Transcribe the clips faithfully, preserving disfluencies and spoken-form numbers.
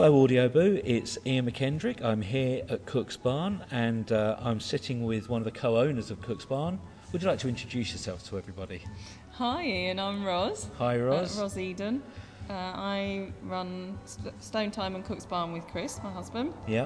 Hello Audio Boo, it's Ian McKendrick. I'm here at Cook's Barn and uh, I'm sitting with one of the co-owners of Cook's Barn. Would you like to introduce yourself to everybody? Hi Ian, I'm Ros. Hi Ros. Uh, Ros Eden. Uh, I run St- Stone Time and Cook's Barn with Chris, my husband. Yeah.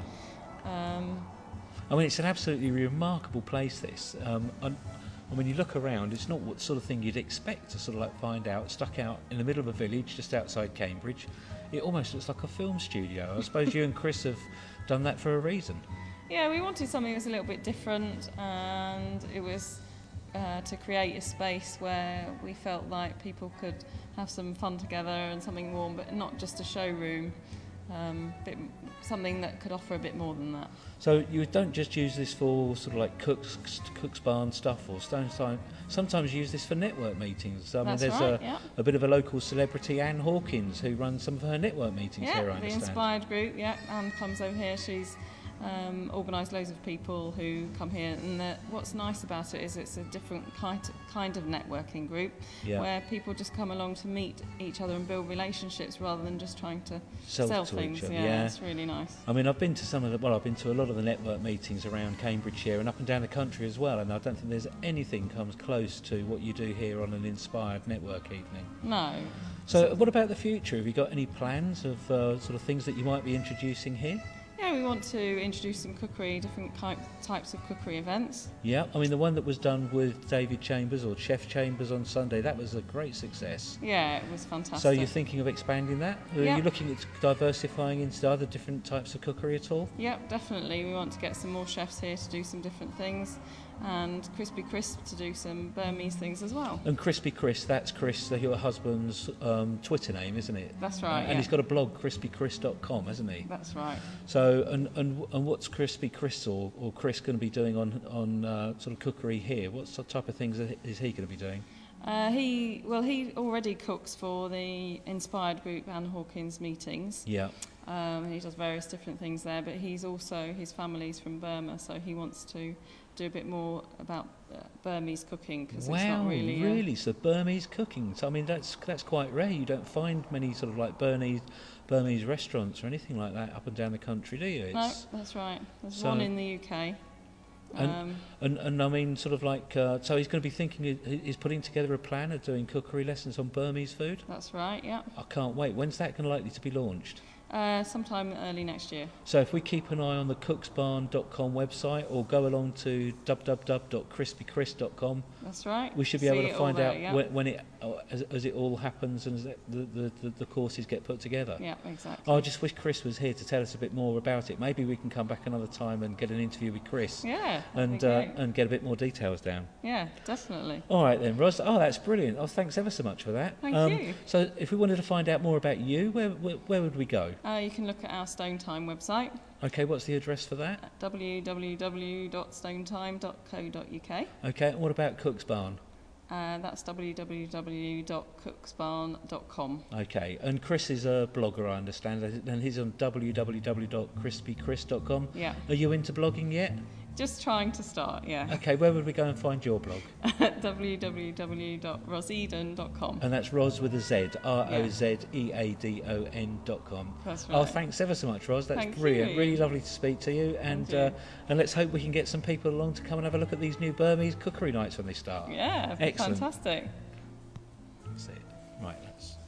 Um, I mean, it's an absolutely remarkable place, this. Um, and, and when you look around, it's not what sort of thing you'd expect to sort of like find out, stuck out in the middle of a village just outside Cambridge. It almost looks like a film studio. I suppose you and Chris have done that for a reason. yeah, we wanted something that was a little bit different, and it was uh, to create a space where we felt like people could have some fun together and something warm, but not just a showroom. Um, bit, something that could offer a bit more than that. So you don't just use this for sort of like Cook's, Cook's Barn stuff or Stone Time. Sometimes you use this for network meetings. I That's mean, there's right, a, yeah. a bit of a local celebrity, Anne Hawkins, who runs some of her network meetings Yeah, here, I the understand. Inspired Group, yeah, Anne comes over here. She's um, organised loads of people who come here, and the, what's nice about it is it's a different kind kind of networking group Yeah. where people just come along to meet each other and build relationships rather than just trying to Sell sell to things. each other, yeah, yeah. it's really nice. I mean, I've been to some of the, well, I've been to a lot of the network meetings around Cambridgeshire and up and down the country as well, and I don't think there's anything comes close to what you do here on an Inspired Network evening. No. So what about the future? Have you got any plans of uh, sort of things that you might be introducing here? Yeah, we want to introduce some cookery, different ki- types of cookery events. Yeah, I mean, the one that was done with David Chambers or Chef Chambers on Sunday, that was a great success. Yeah, it was fantastic. So you're thinking of expanding that? Are Yeah. you looking at diversifying into other different types of cookery at all? Yep, definitely. We want to get some more chefs here to do some different things, and Crispy Crisp to do some Burmese things as well. And Crispy Chris, that's Chris, uh, your husband's um, Twitter name, isn't it? That's Uh, right, and yeah. he's got a blog, crispy chris dot com, hasn't he? That's right. So, and, and and what's Crispy Chris or, or Chris going to be doing on, on uh, sort of cookery here? What sort of type of things is he going to be doing? Uh, he well, he already cooks for the Inspired Group Anne Hawkins meetings. Yeah. Um, he does various different things there, but he's also, his family's from Burma, so he wants to do a bit more about uh, Burmese cooking, because Wow, it's not really... uh, really? So Burmese cooking. So I mean, that's that's quite rare. You don't find many sort of like Burmese Burmese restaurants or anything like that up and down the country, do you? No, It's, that's right. There's So- one in the U K. And- Um, and and I mean, sort of like, uh, so he's going to be thinking, he- he's putting together a plan of doing cookery lessons on Burmese food. that's right, yeah. I can't wait. When's that going to likely to be launched? Uh, sometime early next year. So if we keep an eye on the cooks barn dot com website or go along to w w w dot crispy chris dot com, That's right. we should be See able to it all find there, out yeah. when, when it, uh, as, as it all happens and as it, the, the, the, the courses get put together. Yeah, exactly. I just wish Chris was here to tell us a bit more about it. Maybe we can come back another time and get an interview with Chris Yeah, that'd and be uh, great. and get a bit more details down. Yeah, definitely. All right then, Ros. Oh, that's brilliant. Oh, thanks ever so much for that. Thank um, you. So if we wanted to find out more about you, where where, where would we go? Uh, you can look at our Stone Time website, Okay, what's the address for that? at w w w dot stone time dot co dot u k. Okay, and what about Cook's Barn? Uh, that's w w w dot cooks barn dot com. Okay, and Chris is a blogger, I understand, and he's on w w w dot crispy chris dot com. Yeah, Are you into blogging yet? just trying to start, yeah. Okay, where would we go and find your blog? At w w w dot roseden dot com. And that's Ros with a Z, R O Z E A D O N dot com. That's right. Oh, thanks ever so much, Ros. That's Thank brilliant. you. Really lovely to speak to you. And Thank uh, you. and let's hope we can get some people along to come and have a look at these new Burmese cookery nights when they start. Yeah, Excellent. fantastic. That's it. Right, that's...